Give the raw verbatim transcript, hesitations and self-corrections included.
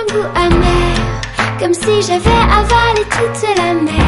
goût amer, comme si j'avais avalé toute la mer.